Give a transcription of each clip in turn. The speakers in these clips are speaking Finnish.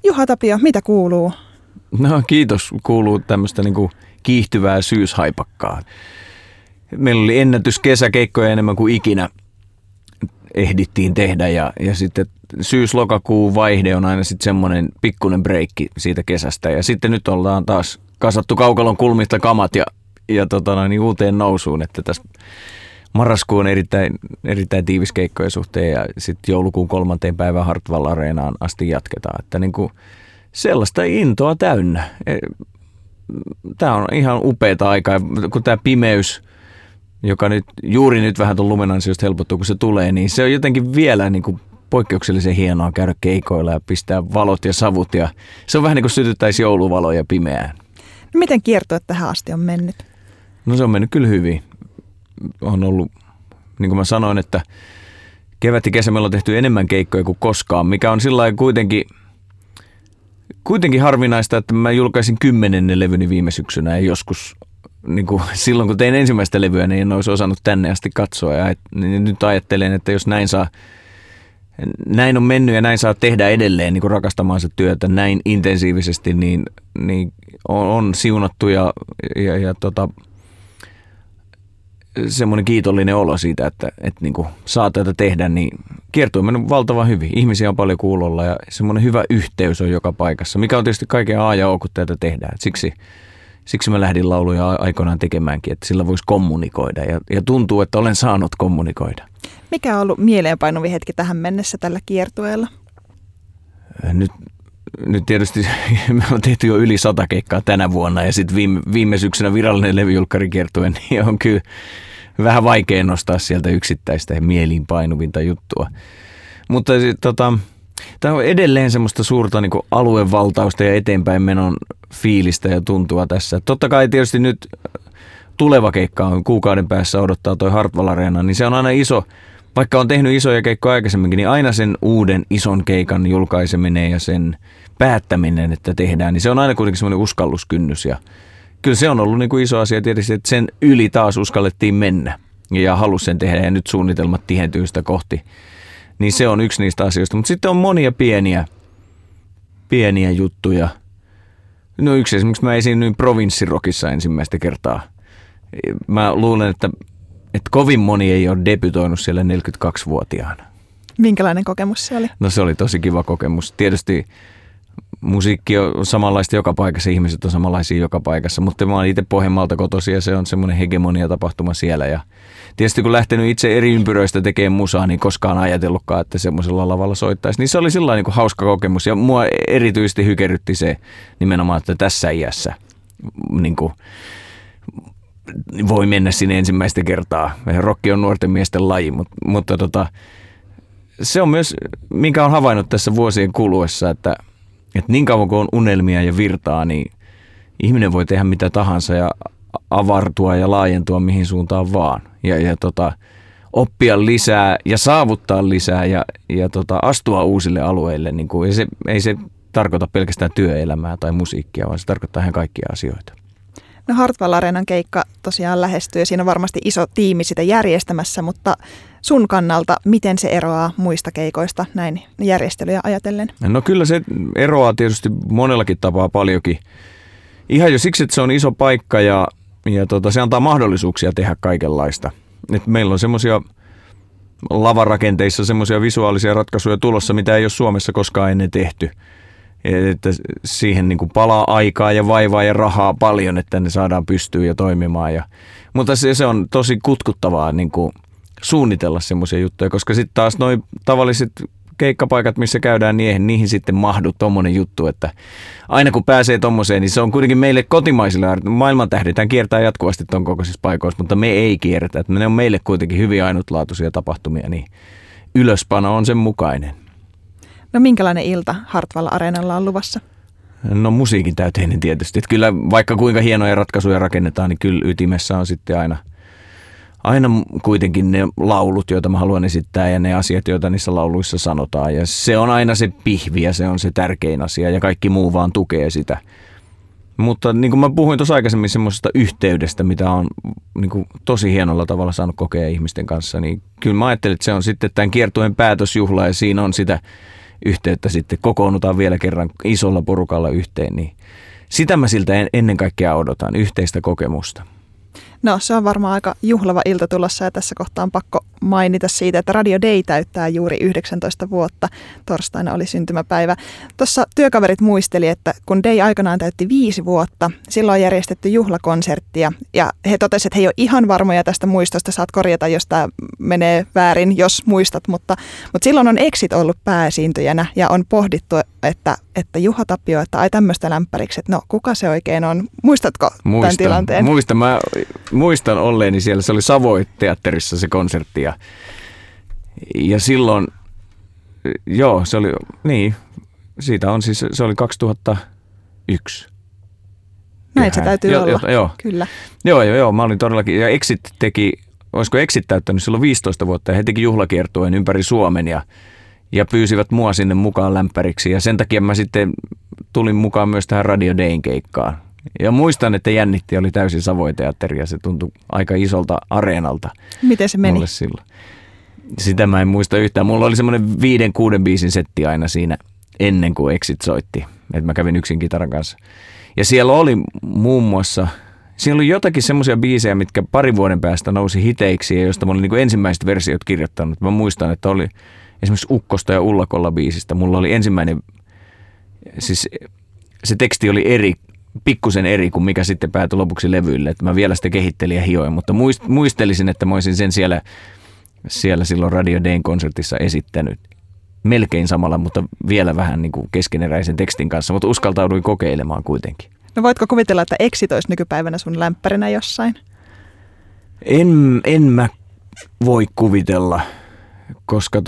Juha Tapio, mitä kuuluu? No kiitos, kuuluu tämmöistä niinku kiihtyvää syyshaipakkaa. Meillä oli ennätys kesäkeikkoja enemmän kuin ikinä ehdittiin tehdä ja sitten syys-lokakuun vaihde on aina sitten semmoinen pikkuinen breikki siitä kesästä. Ja sitten nyt ollaan taas kasattu kaukalon kulmista kamat ja uuteen nousuun, että tässä marraskuu on erittäin tiivis keikkojen suhteen ja sitten joulukuun 3. päivän Hartwall Areenaan asti jatketaan. Että niinku sellaista intoa täynnä. Tämä on ihan upeata aikaa, kun tämä pimeys, joka nyt juuri nyt vähän tuon lumen ansiosta helpottuu, kun se tulee, niin se on jotenkin vielä niin kuin poikkeuksellisen hienoa käydä keikoilla ja pistää valot ja savut. Ja se on vähän niin kuin sytyttäisi jouluvaloja pimeään. No miten kiertue tähän asti on mennyt? No se on mennyt kyllä hyvin. On ollut, niin kuin mä sanoin, että kevät ja kesä meillä on tehty enemmän keikkoja kuin koskaan, mikä on sillä lailla kuitenkin harvinaista, että mä julkaisin 10. levyni viime syksynä ja joskus niin kuin silloin, kun tein ensimmäistä levyä, niin en olisi osannut tänne asti katsoa. Ja nyt ajattelen, että jos näin on mennyt ja näin saa tehdä edelleen niin kuin rakastamaansa työtä näin intensiivisesti, niin on siunattu ja semmoinen kiitollinen olo siitä, että niin kuin saa tätä tehdä, niin kiertue on mennyt valtavan hyvin. Ihmisiä on paljon kuulolla ja semmoinen hyvä yhteys on joka paikassa, mikä on tietysti kaiken A ja O, kun tätä tehdään. Siksi mä lähdin lauluja aikoinaan tekemäänkin, että sillä voisi kommunikoida ja tuntuu, että olen saanut kommunikoida. Mikä on ollut mieleenpainuvi hetki tähän mennessä tällä kiertueella? Nyt tietysti me on tehty jo yli 100 keikkaa tänä vuonna ja sitten viime syksynä virallinen levyjulkkarikiertue, niin on kyllä vähän vaikea nostaa sieltä yksittäistä ja mieliinpainuvinta juttua. Mutta tämä on edelleen semmoista suurta niin kuin aluevaltausta ja eteenpäin menon fiilistä ja tuntua tässä. Totta kai tietysti nyt tuleva keikka on kuukauden päässä odottaa toi Hartwall Areena, niin se on aina iso. Vaikka on tehnyt isoja keikkoja aikaisemminkin, niin aina sen uuden ison keikan julkaiseminen ja sen päättäminen, että tehdään, niin se on aina kuitenkin semmoinen uskalluskynnys. Ja kyllä se on ollut niin kuin iso asia tietysti, että sen yli taas uskallettiin mennä ja halusi sen tehdä ja nyt suunnitelmat tihentyy sitä kohti. Niin se on yksi niistä asioista. Mutta sitten on monia pieniä juttuja. No yksi esimerkiksi mä esiinnyin Provinssirokissa ensimmäistä kertaa. Mä luulen, että kovin moni ei ole debytoinut siellä 42-vuotiaana. Minkälainen kokemus se oli? No se oli tosi kiva kokemus. Tietysti musiikki on samanlaista joka paikassa, ihmiset on samanlaisia joka paikassa, mutta mä oon itse Pohjanmaalta kotoisin ja se on semmoinen hegemonia-tapahtuma siellä. Ja tietysti kun lähtenyt itse eri ympyröistä tekemään musaa, niin koskaan ajatellutkaan, että semmoisella lavalla soittaisi. Niin se oli sillä niin hauska kokemus ja mua erityisesti hykerrytti se nimenomaan, että tässä iässä niin kuin voi mennä sinne ensimmäistä kertaa. Rokki on nuorten miesten laji, mutta se on myös, minkä on havainnut tässä vuosien kuluessa, että niin kauan kuin on unelmia ja virtaa, niin ihminen voi tehdä mitä tahansa ja avartua ja laajentua mihin suuntaan vaan. Ja oppia lisää ja saavuttaa lisää ja astua uusille alueille. Niin kuin, ei se tarkoita pelkästään työelämää tai musiikkia, vaan se tarkoittaa ihan kaikkia asioita. No Hartwall Areenan keikka tosiaan lähestyy ja siinä on varmasti iso tiimi sitä järjestämässä, mutta sun kannalta miten se eroaa muista keikoista näin järjestelyjä ajatellen? No kyllä se eroaa tietysti monellakin tapaa paljonkin. Ihan jo siksi, että se on iso paikka ja se antaa mahdollisuuksia tehdä kaikenlaista. Et meillä on semmoisia lavarakenteissa semmoisia visuaalisia ratkaisuja tulossa, mitä ei ole Suomessa koskaan ennen tehty. Että siihen niin kuin palaa aikaa ja vaivaa ja rahaa paljon, että ne saadaan pystyä ja toimimaan. Mutta se on tosi kutkuttavaa niin kuin suunnitella semmoisia juttuja, koska sitten taas noi tavalliset keikkapaikat, missä käydään, niin eihän niihin sitten mahdu tommonen juttu, että aina kun pääsee tommoseen, niin se on kuitenkin meille kotimaisille, maailman tähdetään kiertää jatkuvasti ton kokoisissa paikoissa, mutta me ei kierretä, että ne on meille kuitenkin hyvin ainutlaatuisia tapahtumia, niin ylöspano on sen mukainen. No minkälainen ilta Hartwall Areenalla on luvassa? No musiikin täyteinen tietysti. Että kyllä vaikka kuinka hienoja ratkaisuja rakennetaan, niin kyllä ytimessä on sitten aina kuitenkin ne laulut, joita mä haluan esittää ja ne asiat, joita niissä lauluissa sanotaan. Ja se on aina se pihvi ja se on se tärkein asia ja kaikki muu vaan tukee sitä. Mutta niin kuin mä puhuin tuossa aikaisemmin semmoisesta yhteydestä, mitä on niin kuin tosi hienolla tavalla saanut kokea ihmisten kanssa, niin kyllä mä ajattelin, että se on sitten tämän kiertueen päätösjuhla ja siinä on sitä yhteyttä sitten, kokoonnutaan vielä kerran isolla porukalla yhteen, niin sitä mä siltä ennen kaikkea odotan, yhteistä kokemusta. No, se on varmaan aika juhlava ilta tulossa ja tässä kohtaa on pakko mainita siitä, että Radio Day täyttää juuri 19 vuotta. Torstaina oli syntymäpäivä. Tuossa työkaverit muisteli, että kun Day aikanaan täytti 5 vuotta, silloin on järjestetty juhlakonserttia ja he totesivat, että he ei ole ihan varmoja tästä muistosta. Saat korjata, jos tämä menee väärin, jos muistat, mutta silloin on Exit ollut pääesiintyjänä ja on pohdittu, että Juha Tapio, että ai tämmöistä lämpäriksi, että no kuka se oikein on? Muistatko tämän tilanteen? Muistan olleeni siellä, se oli Savoy-teatterissa se konsertti ja silloin, joo, se oli, niin, siitä on siis, se oli 2001. Näin se täytyy olla, joo. Kyllä. Joo, mä olin todellakin, ja Exit teki, olisiko Exit täyttänyt silloin 15 vuotta, ja he teki juhlakiertueen ympäri Suomen, ja pyysivät mua sinne mukaan lämpäriksi, ja sen takia mä sitten tulin mukaan myös tähän Radio Dayn keikkaan. Ja muistan, että jännitti, oli täysin Savoy-teatteri ja se tuntui aika isolta areenalta. Miten se meni? Sitä mä en muista yhtään. Mulla oli semmoinen 5-6 biisin setti aina siinä ennen kuin Exit soitti. Että mä kävin yksin kitaran kanssa. Ja siellä oli muun muassa, siellä oli jotakin semmoisia biisejä, mitkä 2 vuoden päästä nousi hiteiksi ja joista mä olin niin kuin ensimmäiset versiot kirjoittanut. Mä muistan, että oli esimerkiksi Ukkosta ja Ullakolla biisistä. Mulla oli ensimmäinen, siis se teksti oli pikkusen eri kuin mikä sitten päätyi lopuksi levyille. Että mä vielä sitä kehittelin ja hioin, mutta muistelisin, että mä olisin sen siellä silloin Radio Dayn konsertissa esittänyt melkein samalla, mutta vielä vähän niin kuin keskeneräisen tekstin kanssa, mutta uskaltauduin kokeilemaan kuitenkin. No voitko kuvitella, että Exit olisi nykypäivänä sun lämpärinä jossain? En mä voi kuvitella, koska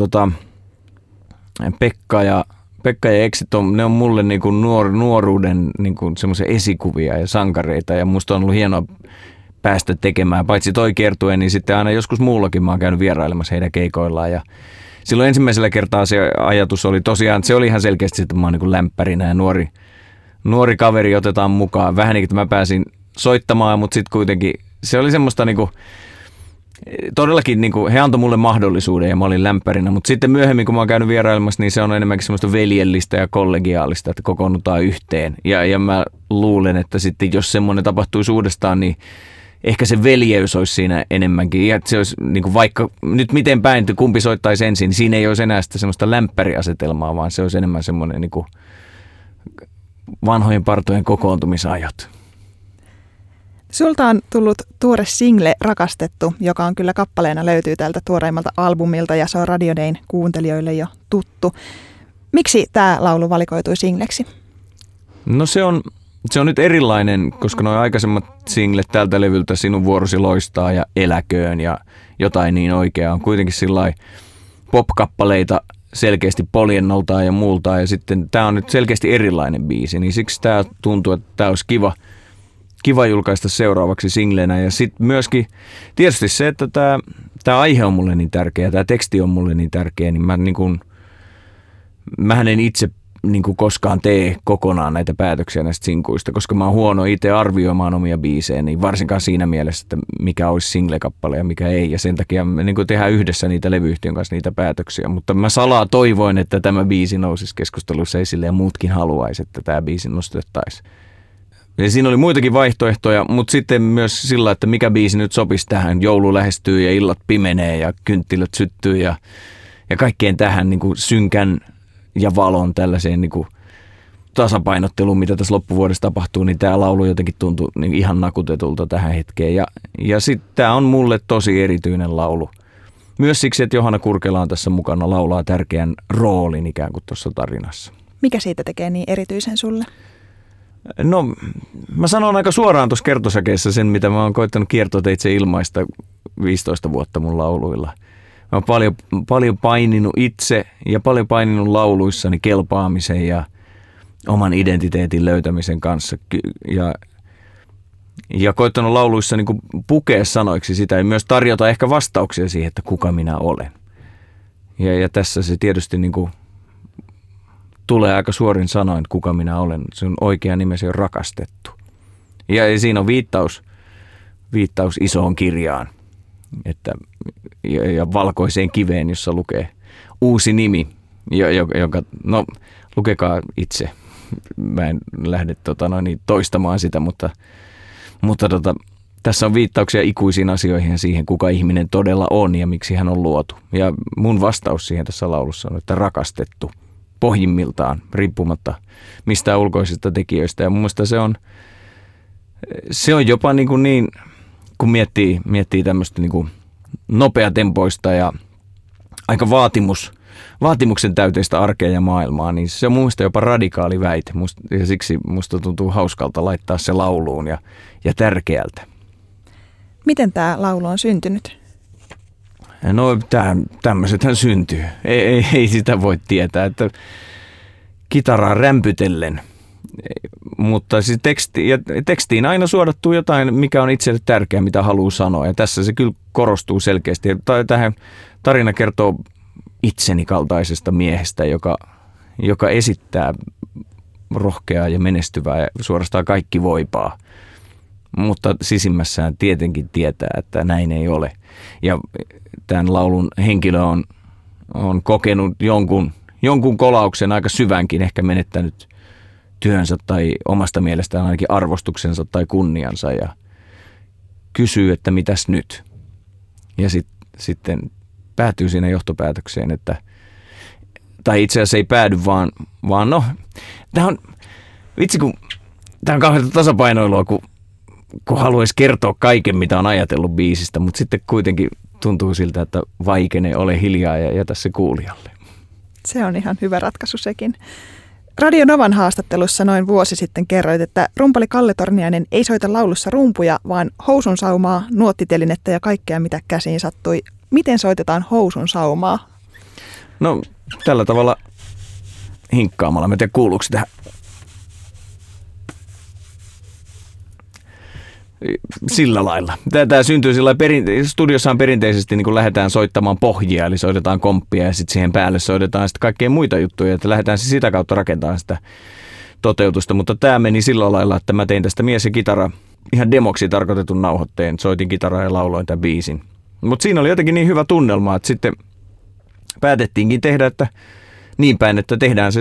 Pekka ja Exit ne on mulle niin kuin nuoruuden niin kuin semmoisia esikuvia ja sankareita ja musta on ollut hienoa päästä tekemään. Paitsi toi kiertue, niin sitten aina joskus muullakin mä oon käynyt vierailemassa heidän keikoillaan ja silloin ensimmäisellä kertaa se ajatus oli tosiaan, se oli ihan selkeästi, että mä oon niin kuin lämpärinä ja nuori kaveri otetaan mukaan. Vähän niin kuin mä pääsin soittamaan, mutta sitten kuitenkin se oli semmoista niin kuin, todellakin niin kuin, he antoi mulle mahdollisuuden ja mä olin lämpärinä, mutta sitten myöhemmin kun mä oon käynyt vierailemassa, niin se on enemmänkin semmoista veljellistä ja kollegiaalista, että kokoonnutaan yhteen. Ja mä luulen, että sitten jos semmoinen tapahtuisi uudestaan, niin ehkä se veljeys olisi siinä enemmänkin. Ja se olisi niin kuin vaikka nyt miten päin, kumpi soittaisi ensin, niin siinä ei olisi enää sitä semmoista lämpäriasetelmaa, vaan se olisi enemmän semmoinen niin kuin vanhojen partojen kokoontumisajat. Sulta on tullut tuore single Rakastettu, joka on kyllä kappaleena löytyy tältä tuoreimmalta albumilta ja se on Radio Dayn kuuntelijoille jo tuttu. Miksi tämä laulu valikoitui singleksi? No se on nyt erilainen, koska nuo aikaisemmat singlet tältä levyltä Sinun vuorosi loistaa ja Eläköön ja Jotain niin oikeaa on kuitenkin sillai pop-kappaleita selkeästi poljennoltaan ja muultaan ja sitten tämä on nyt selkeästi erilainen biisi, niin siksi tämä tuntuu, että tämä olisi kiva julkaista seuraavaksi singlenä ja sitten myöskin tietysti se, että tämä aihe on mulle niin tärkeä, tämä teksti on mulle niin tärkeä, niin mähän en itse niin kuin koskaan tee kokonaan näitä päätöksiä näistä sinkuista, koska mä oon huono itse arvioimaan omia biisejä, niin varsinkaan siinä mielessä, että mikä olisi single-kappale ja mikä ei, ja sen takia me niin kuin tehdään yhdessä niitä levyyhtiön kanssa niitä päätöksiä, mutta mä salaa toivoin, että tämä biisi nousisi keskustelussa esille ja muutkin haluaisi, että tämä biisi nostettaisiin. Ja siinä oli muitakin vaihtoehtoja, mutta sitten myös sillä, että mikä biisi nyt sopisi tähän. Joulu lähestyy ja illat pimenee ja kynttilät syttyy ja kaikkeen tähän niin kuin synkän ja valon tällaiseen niin kuin tasapainotteluun, mitä tässä loppuvuodessa tapahtuu, niin tämä laulu jotenkin tuntui niin ihan nakutetulta tähän hetkeen. Ja sitten tämä on mulle tosi erityinen laulu. Myös siksi, että Johanna Kurkela on tässä mukana, laulaa tärkeän roolin ikään kuin tuossa tarinassa. Mikä siitä tekee niin erityisen sulle? No, mä sanon aika suoraan tuossa kertosäkeessä sen, mitä mä oon koittanut kiertoteitse ilmaista 15 vuotta mun lauluilla. Mä oon paljon paininut itse ja paljon paininut lauluissani kelpaamisen ja oman identiteetin löytämisen kanssa. Ja koittanut lauluissa niin kuin pukea sanoiksi sitä ja myös tarjota ehkä vastauksia siihen, että kuka minä olen. Ja tässä se tietysti niin kuin tulee aika suorin sanoin, kuka minä olen. Sun oikea nimesi on Rakastettu. Ja siinä on viittaus isoon kirjaan ja valkoiseen kiveen, jossa lukee uusi nimi. jonka, no lukekaa itse. Mä en lähde toistamaan sitä, mutta tässä on viittauksia ikuisiin asioihin ja siihen, kuka ihminen todella on ja miksi hän on luotu. Ja mun vastaus siihen tässä laulussa on, että rakastettu pohjimmiltaan, riippumatta mistään ulkoisista tekijöistä. Ja mun mielestä se on jopa niin, kun miettii tämmöistä niin kuin nopeatempoista ja aika vaatimuksen täyteistä arkea ja maailmaa, niin se on mun mielestä jopa radikaali väite. Ja siksi musta tuntuu hauskalta laittaa se lauluun ja tärkeältä. Miten tämä laulu on syntynyt? No tämmöisethän syntyy. Ei sitä voi tietää, että kitaraa rämpytellen. Mutta siis tekstiin aina suodattuu jotain, mikä on itselle tärkeää, mitä haluaa sanoa. Ja tässä se kyllä korostuu selkeästi. Tähän tarina kertoo itseni kaltaisesta miehestä, joka esittää rohkeaa ja menestyvää ja suorastaan kaikki voipaa. Mutta sisimmässään tietenkin tietää, että näin ei ole. Ja tämän laulun henkilö on kokenut jonkun kolauksen aika syvänkin, ehkä menettänyt työnsä tai omasta mielestään ainakin arvostuksensa tai kunniansa ja kysyy, että mitäs nyt? Ja sitten päätyy siinä johtopäätökseen, että tai itse asiassa ei päädy, vaan no, tämä on, vitsi kun tämä on kauhean tasapainoilua, kun haluaisi kertoa kaiken, mitä on ajatellut biisistä, mutta sitten kuitenkin tuntuu siltä, että vaikene, ole hiljaa ja jätä se kuulijalle. Se on ihan hyvä ratkaisu sekin. Radio Novan haastattelussa noin vuosi sitten kerroit, että rumpali Kalle Torniainen ei soita laulussa rumpuja, vaan housun saumaa, nuottitelinettä ja kaikkea, mitä käsiin sattui. Miten soitetaan housun saumaa? No tällä tavalla hinkkaamalla. Mä en tiedä, kuuluuko tähän. Sillä lailla. Tämä syntyy sillä lailla, studiossahan perinteisesti niin kun lähdetään soittamaan pohjia, eli soitetaan komppia ja sitten siihen päälle soitetaan sitten kaikkea muita juttuja, että lähdetään sitä kautta rakentamaan sitä toteutusta, mutta tämä meni sillä lailla, että mä tein tästä mies ja kitara ihan demoksi tarkoitetun nauhoitteen, soitin kitaraa ja lauloin tämän biisin. Mutta siinä oli jotenkin niin hyvä tunnelma, että sitten päätettiinkin tehdä, että niin päin, että tehdään se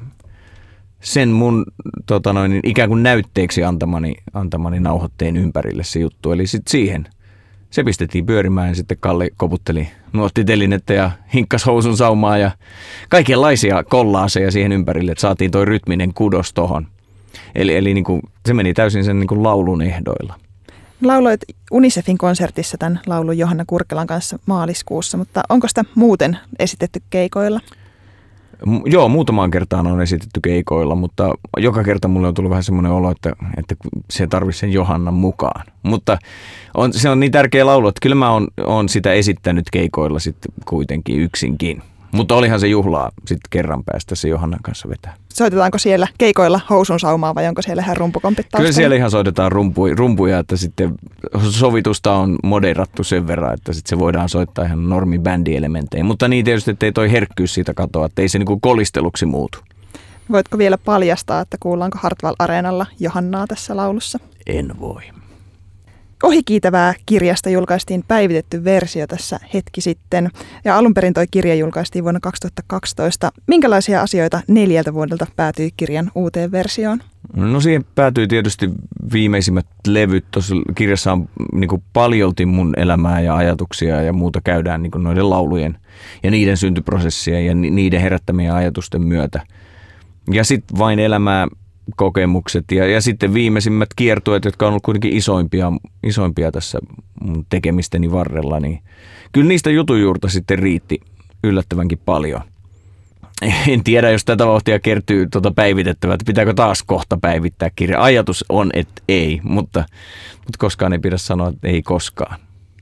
sen mun ikään kuin näytteeksi antamani nauhoitteen ympärille se juttu. Eli sitten siihen se pistettiin pyörimään ja sitten Kalle koputteli nuottitelinettä ja hinkkas housun saumaa ja kaikenlaisia kollaaseja siihen ympärille, että saatiin toi rytminen kudos tohon. Eli niin kuin, se meni täysin sen niin kuin laulun ehdoilla. Lauloit Unicefin konsertissa tämän laulun Johanna Kurkelan kanssa maaliskuussa, mutta onko sitä muuten esitetty keikoilla? Joo, muutamaan kertaan on esitetty keikoilla, mutta joka kerta mulle on tullut vähän semmoinen olo, että se tarvitsisi sen Johannan mukaan. Mutta se on niin tärkeä laulu, että kyllä mä oon sitä esittänyt keikoilla sitten kuitenkin yksinkin. Mutta olihan se juhlaa sitten kerran päästä se Johannan kanssa vetää. Soitetaanko siellä keikoilla housun saumaa vai onko siellä ihan rumpukompit taustalla? Kyllä siellä ihan soitetaan rumpuja, että sitten sovitusta on moderattu sen verran, että sitten se voidaan soittaa ihan normi bändielementeihin. Mutta niin tietysti, ettei toi herkkyys siitä katoa, että ei se niinku kolisteluksi muutu. Voitko vielä paljastaa, että kuullaanko Hartwall Areenalla Johannaa tässä laulussa? En voi. Ohikiitävää kirjasta julkaistiin päivitetty versio tässä hetki sitten ja alun perin toi kirja julkaistiin vuonna 2012. Minkälaisia asioita 4 vuodelta päätyi kirjan uuteen versioon? No siihen päätyi tietysti viimeisimmät levyt. Tuossa kirjassa on niin kuin paljolti mun elämää ja ajatuksia ja muuta käydään niin kuin noiden laulujen ja niiden syntyprosessia ja niiden herättämien ajatusten myötä. Ja sitten vain elämää, kokemukset ja sitten viimeisimmät kiertueet, jotka on ollut kuitenkin isoimpia tässä mun tekemisteni varrella, niin kyllä niistä jutujuurta sitten riitti yllättävänkin paljon. En tiedä, jos tätä vauhtia kertyy päivitettävää, että pitääkö taas kohta päivittää kirja. Ajatus on, että ei, mutta koskaan ei pidä sanoa, että ei koskaan.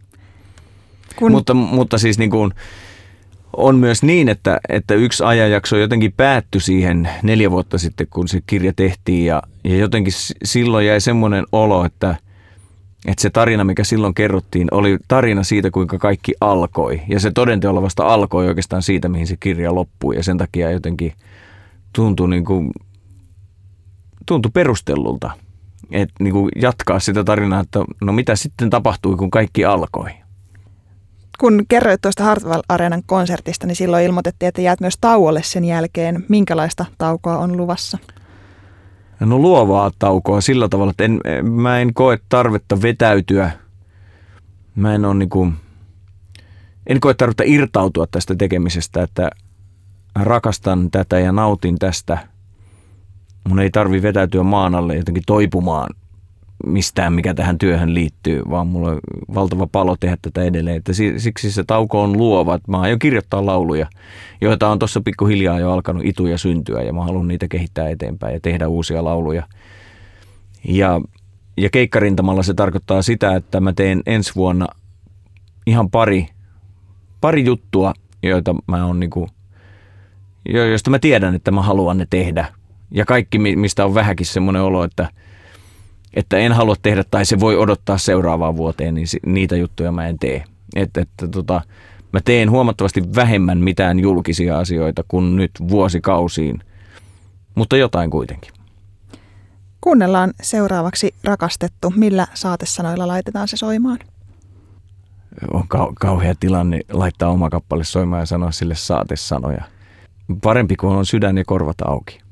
Mutta siis niin kuin on myös niin, että yksi ajanjakso jotenkin päättyi siihen 4 vuotta sitten, kun se kirja tehtiin ja jotenkin silloin jäi semmoinen olo, että se tarina, mikä silloin kerrottiin, oli tarina siitä, kuinka kaikki alkoi. Ja se todenteolla vasta alkoi oikeastaan siitä, mihin se kirja loppui. Ja sen takia jotenkin tuntui perustellulta, että niin kuin jatkaa sitä tarinaa, että no mitä sitten tapahtui, kun kaikki alkoi. Kun kerroit tuosta Hartwall Areenan konsertista, niin silloin ilmoitettiin, että jäät myös tauolle sen jälkeen. Minkälaista taukoa on luvassa? No luovaa taukoa sillä tavalla, että mä en koe tarvetta vetäytyä. En koe tarvetta irtautua tästä tekemisestä, että rakastan tätä ja nautin tästä. Mun ei tarvi vetäytyä maan alle jotenkin toipumaan mistään, mikä tähän työhön liittyy, vaan mulla on valtava palo tehdä tätä edelleen. Että siksi se tauko on luova. Mä aion kirjoittaa lauluja, joita on tuossa pikkuhiljaa jo alkanut ituja syntyä, ja mä haluan niitä kehittää eteenpäin ja tehdä uusia lauluja. Ja keikkarintamalla se tarkoittaa sitä, että mä teen ensi vuonna ihan pari juttua, joita mä oon joista mä tiedän, että mä haluan ne tehdä. Ja kaikki, mistä on vähänkin semmoinen olo, että en halua tehdä tai se voi odottaa seuraavaan vuoteen, niin niitä juttuja mä en tee. Mä teen huomattavasti vähemmän mitään julkisia asioita kuin nyt vuosikausiin, mutta jotain kuitenkin. Kuunnellaan seuraavaksi Rakastettu. Millä saatesanoilla laitetaan se soimaan? On kauhea tilanne laittaa oma kappale soimaan ja sanoa sille saatesanoja. Parempi kuin on sydän ja korvat auki.